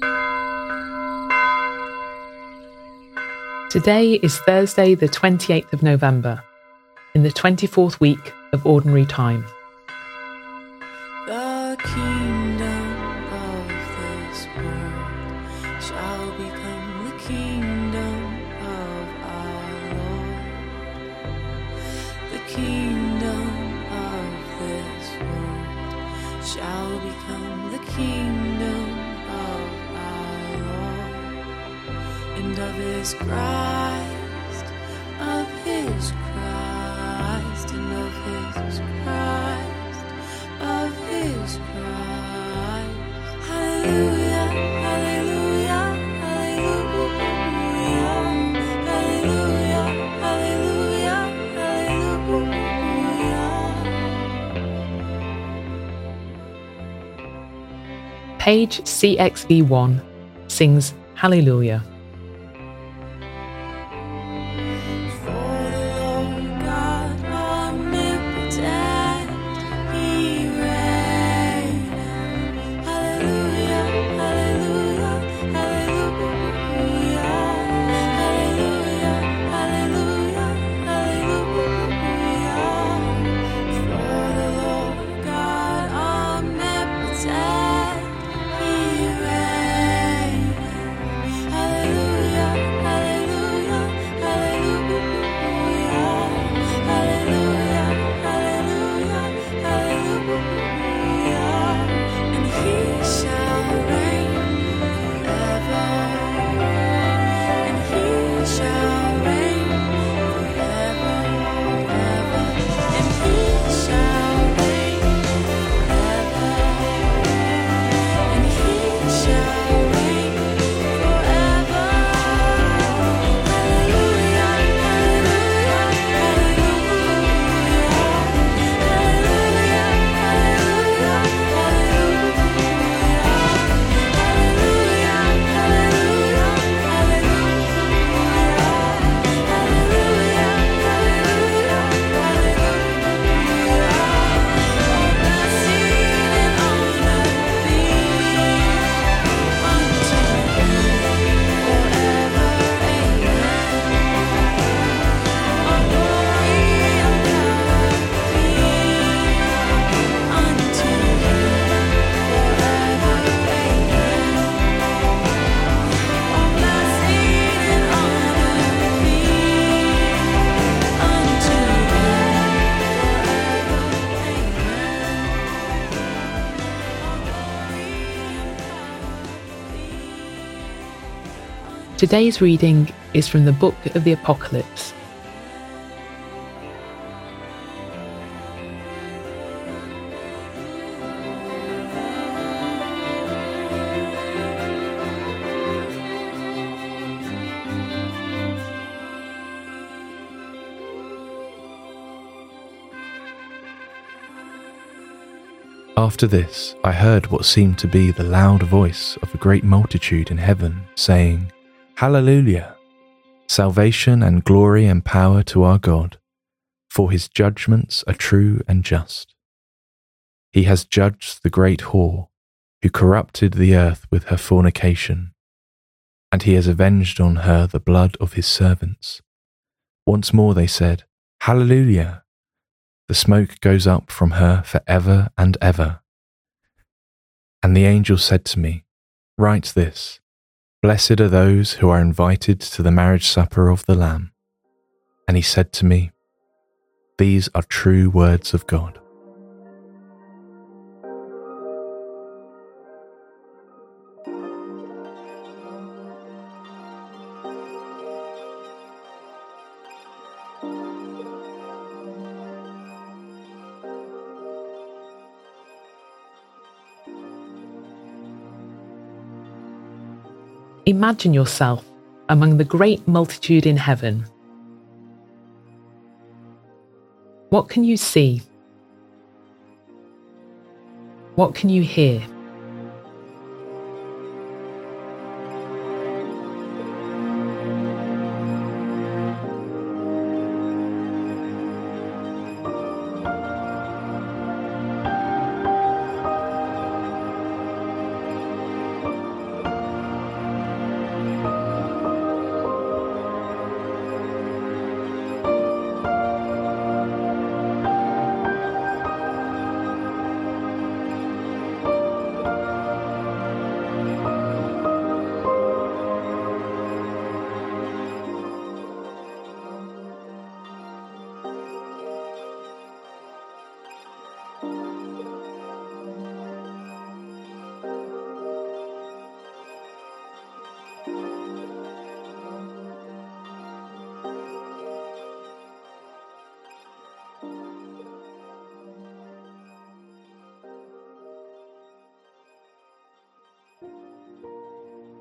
Today is Thursday, the 28th of November, in the 24th week of Ordinary Time. The kingdom of this world shall become the kingdom of our Lord. The kingdom of this world shall become the kingdom of our Lord, and of his Christ, of his Christ, and of his Christ, of his Christ. Hallelujah, hallelujah, hallelujah, hallelujah, hallelujah, hallelujah. Page CXV1 sings Hallelujah. Today's reading is from the book of the Apocalypse. After this, I heard what seemed to be the loud voice of a great multitude in heaven, saying, Hallelujah! Salvation and glory and power to our God, for his judgments are true and just. He has judged the great whore, who corrupted the earth with her fornication, and he has avenged on her the blood of his servants. Once more they said, Hallelujah! The smoke goes up from her for ever and ever. And the angel said to me, Write this, Blessed are those who are invited to the marriage supper of the Lamb. And he said to me, These are true words of God. Imagine yourself among the great multitude in heaven. What can you see? What can you hear?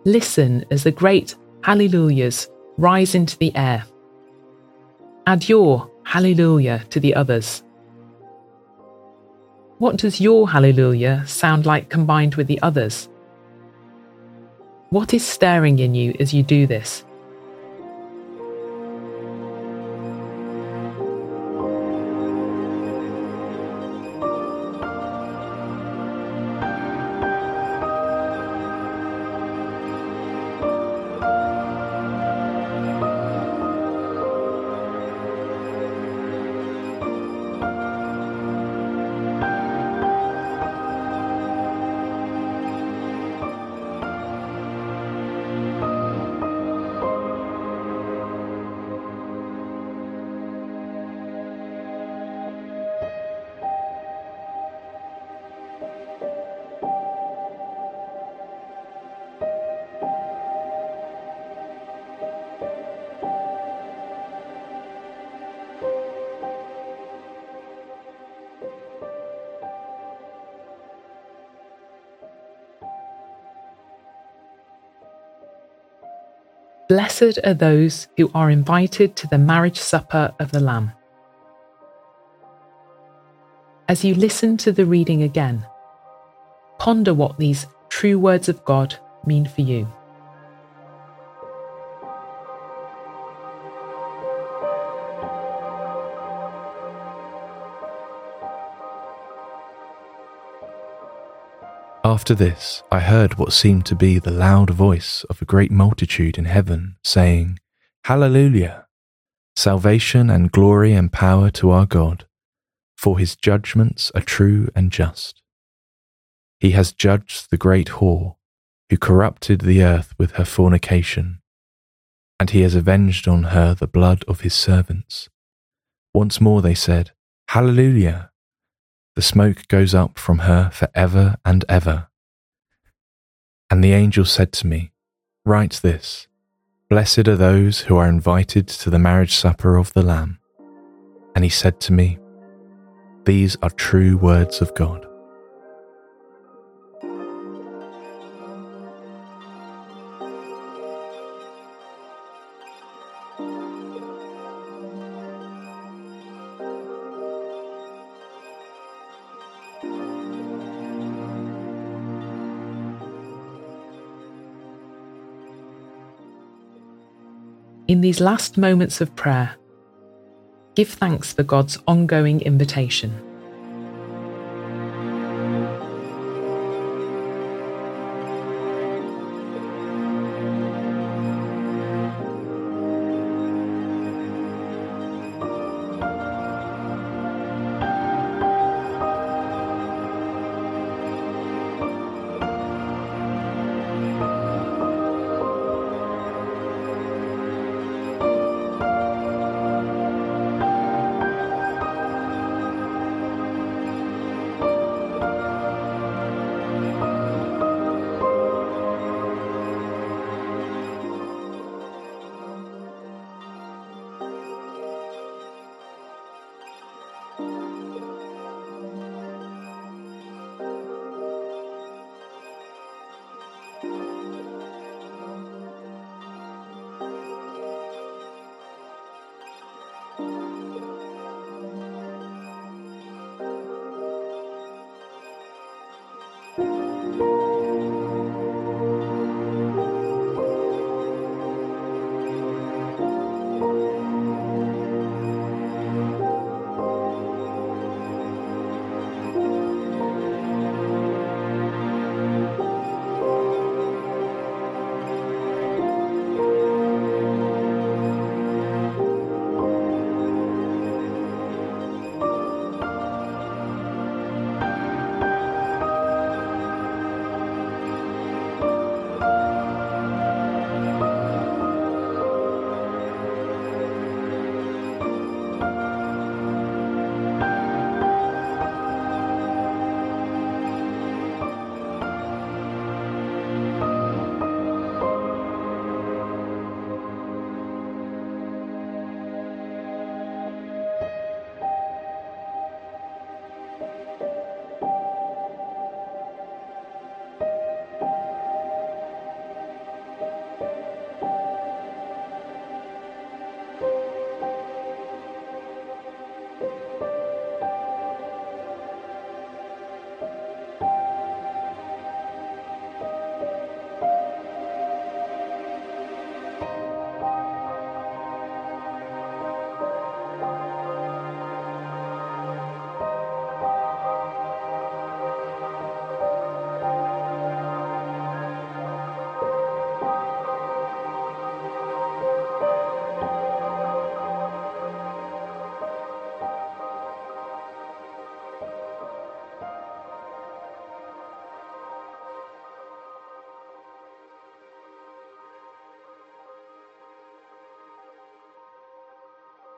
Listen as the great hallelujahs rise into the air. Add your hallelujah to the others. What does your hallelujah sound like combined with the others? What is stirring in you as you do this? Blessed are those who are invited to the marriage supper of the Lamb. As you listen to the reading again, ponder what these true words of God mean for you. After this, I heard what seemed to be the loud voice of a great multitude in heaven, saying, Hallelujah! Salvation and glory and power to our God, for his judgments are true and just. He has judged the great whore, who corrupted the earth with her fornication, and he has avenged on her the blood of his servants. Once more they said, Hallelujah! The smoke goes up from her for ever and ever. And the angel said to me, Write this, Blessed are those who are invited to the marriage supper of the Lamb. And he said to me, These are true words of God. In these last moments of prayer, give thanks for God's ongoing invitation.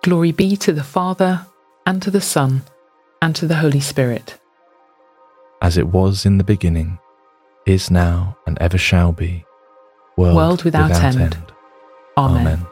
Glory be to the Father, and to the Son, and to the Holy Spirit. As it was in the beginning, is now, and ever shall be, world Without end. Amen. Amen.